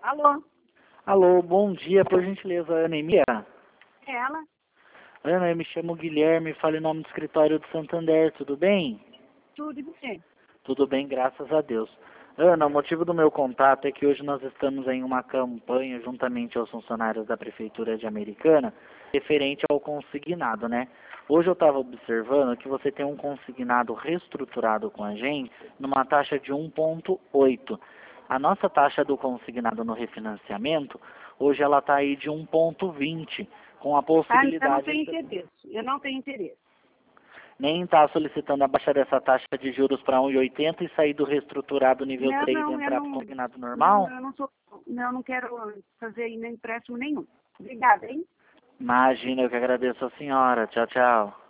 Alô? Alô, bom dia, por gentileza, Ana Emília? É ela? Ana, eu me chamo Guilherme, falo em nome do escritório do Santander, tudo bem? Tudo e você? Tudo bem, graças a Deus. Ana, o motivo do meu contato é que hoje nós estamos em uma campanha, juntamente aos funcionários da Prefeitura de Americana, referente ao consignado, né? Hoje eu estava observando que você tem um consignado reestruturado com a gente numa taxa de 1,8. A nossa taxa do consignado no refinanciamento, hoje ela está aí de 1,20, com a Eu não possibilidade tenho interesse. Eu não tenho interesse. nem está solicitando a baixa dessa taxa de juros para 1,80 e sair do reestruturado nível Não, 3 e não, eu entrar para o não. consignado Não, normal? eu não sou. Não, não quero fazer ainda empréstimo nenhum. Obrigada, hein? Imagina, eu que agradeço a senhora. Tchau, tchau.